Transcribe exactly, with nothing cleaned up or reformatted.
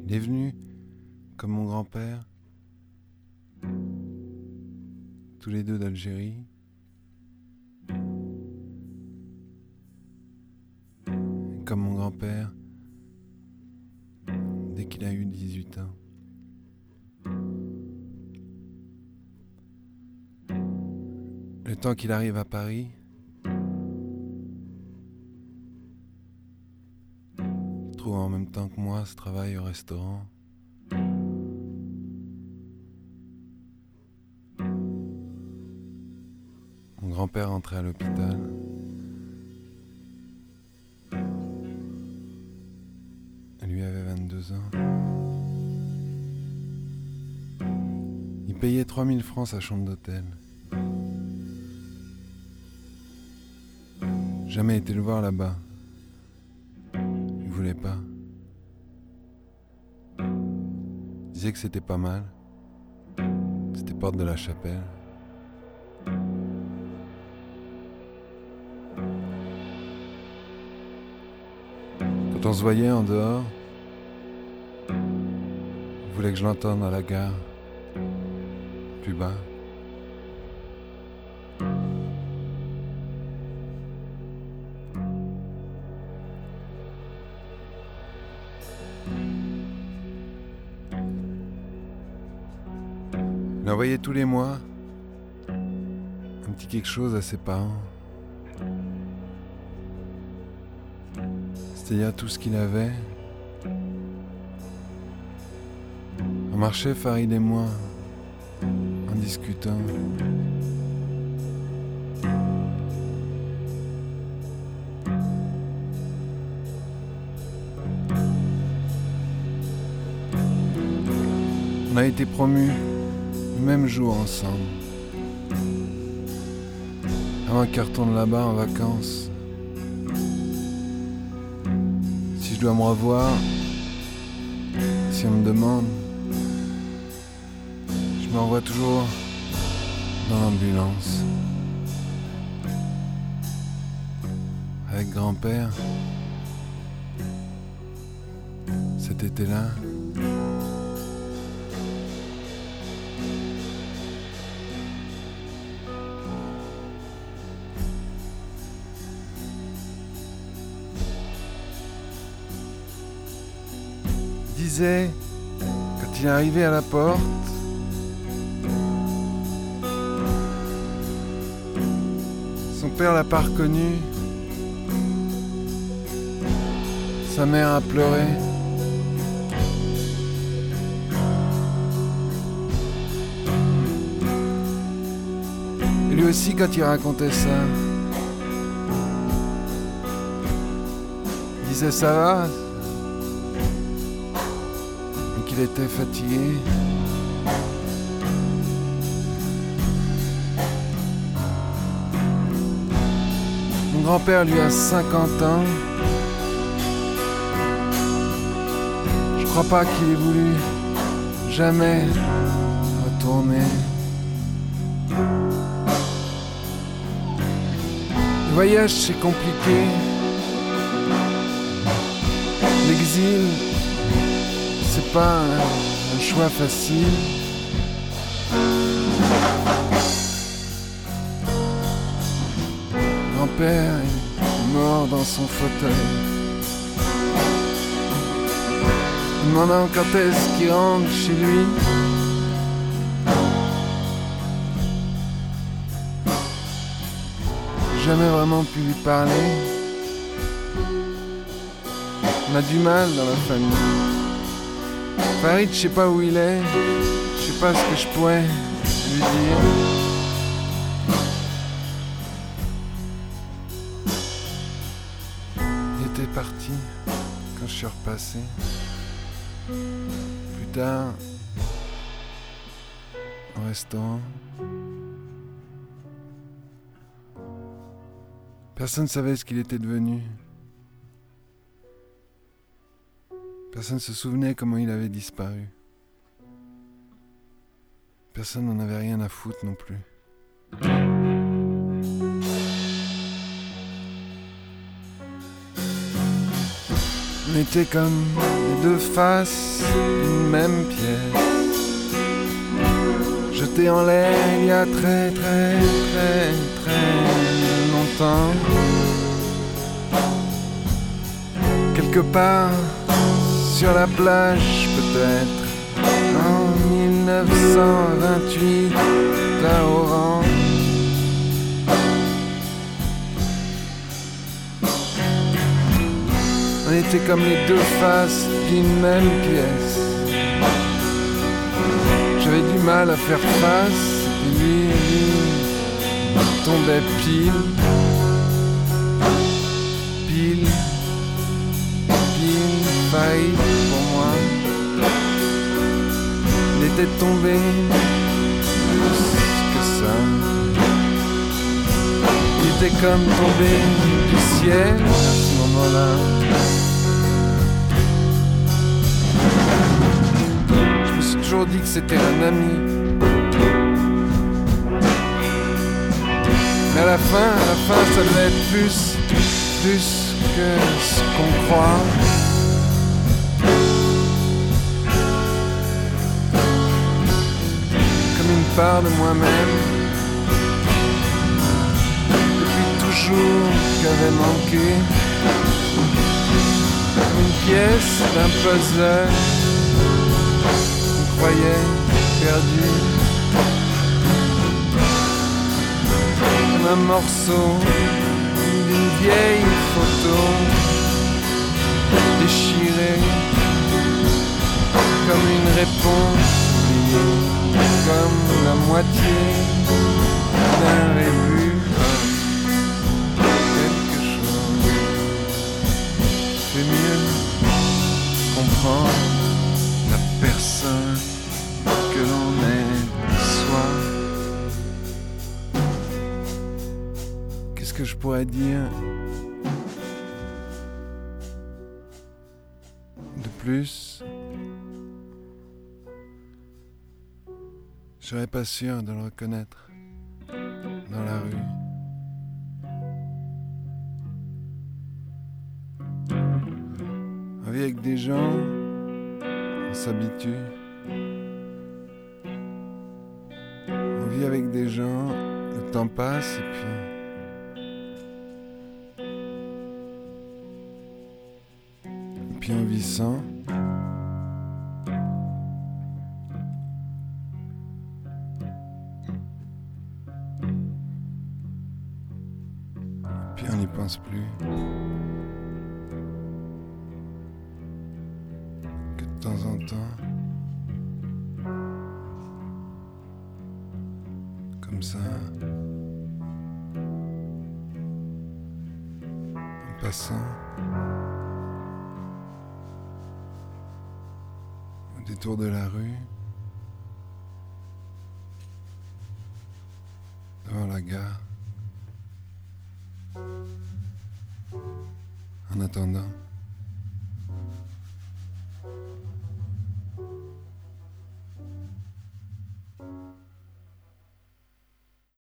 Il est venu, comme mon grand-père, tous les deux d'Algérie. Comme mon grand-père, dès qu'il a eu dix-huit ans. Le temps qu'il arrive à Paris, il trouve en même temps que moi ce travail au restaurant. Mon grand-père rentrait à l'hôpital. Lui avait vingt-deux ans. Il payait trois mille francs sa chambre d'hôtel. Jamais été le voir là-bas. Il voulait pas. Il disait que c'était pas mal. C'était porte de la Chapelle. Quand on se voyait en dehors, il voulait que je l'entende à la gare, plus bas. Il envoyait tous les mois un petit quelque chose à ses parents. C'est-à-dire tout ce qu'il avait. On marchait, Farid et moi, en discutant. On a été promus le même jour ensemble. Avant qu'il retourne là-bas en vacances. Si je dois me revoir, si on me demande, je me revois toujours dans l'ambulance. Avec grand-père, cet été-là. Il disait, quand il est arrivé à la porte, son père l'a pas reconnu, sa mère a pleuré. Et lui aussi, quand il racontait ça, il disait ça va. Il était fatigué. Mon grand-père lui a cinquante ans. Je crois pas qu'il ait voulu jamais retourner. Le voyage c'est compliqué. L'exil c'est pas un, un choix facile. Grand-père est mort dans son fauteuil, demandant quand est-ce qu'il rentre chez lui. Jamais vraiment pu lui parler. On a du mal dans la famille. Farid, je sais pas où il est, je sais pas ce que je pourrais lui dire. Il était parti quand je suis repassé. Plus tard, au restaurant. Personne ne savait ce qu'il était devenu. Personne ne se souvenait comment il avait disparu. Personne n'en avait rien à foutre non plus. On était comme les deux faces d'une même pièce, jeté en l'air il y a très très très très longtemps. Quelque part sur la plage peut-être, en mille neuf cent vingt-huit à Oran. On était comme les deux faces d'une même pièce. J'avais du mal à faire face, et lui, lui, tombait pile, pile, pile, faille pour moi. Il était tombé plus que ça. Il était comme tombé du ciel à ce moment-là. J'ai toujours dit que c'était un ami. Mais à la fin, à la fin, ça devait être plus, plus que ce qu'on croit. Comme une part de moi-même, depuis toujours, qu'avait manqué. Comme une pièce d'un puzzle. Croyais perdu, comme un morceau d'une vieille photo déchirée, comme une réponse oubliée, comme la moitié d'un rébut, comme quelque chose fait mieux comprendre la personne que l'on est soi. Qu'est-ce que je pourrais dire de plus? Je serais pas sûr de le reconnaître dans la rue. On vit avec des gens, on s'habitue. On vit avec des gens, le temps passe et puis... Et puis on vit sans. Et puis on n'y pense plus. Que de temps en temps... Comme ça, en passant, au détour de la rue, devant la gare, en attendant.